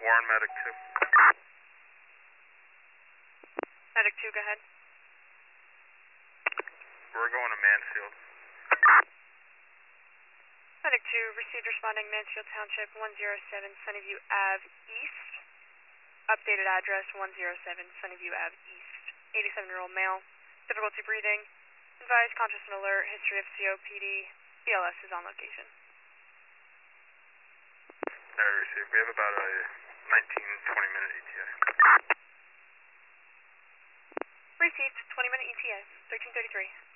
Warren, Medic 2. Medic 2, go ahead. We're going to Mansfield. Medic 2, received responding Mansfield Township 107 Sunnyview Ave East. Updated address 107 Sunnyview Ave East. 87-year-old male. Difficulty breathing. Advised conscious and alert. History of COPD. BLS is on location. Received. We have about a 19-20 minute ETA. Received. 20-minute ETA. 1333.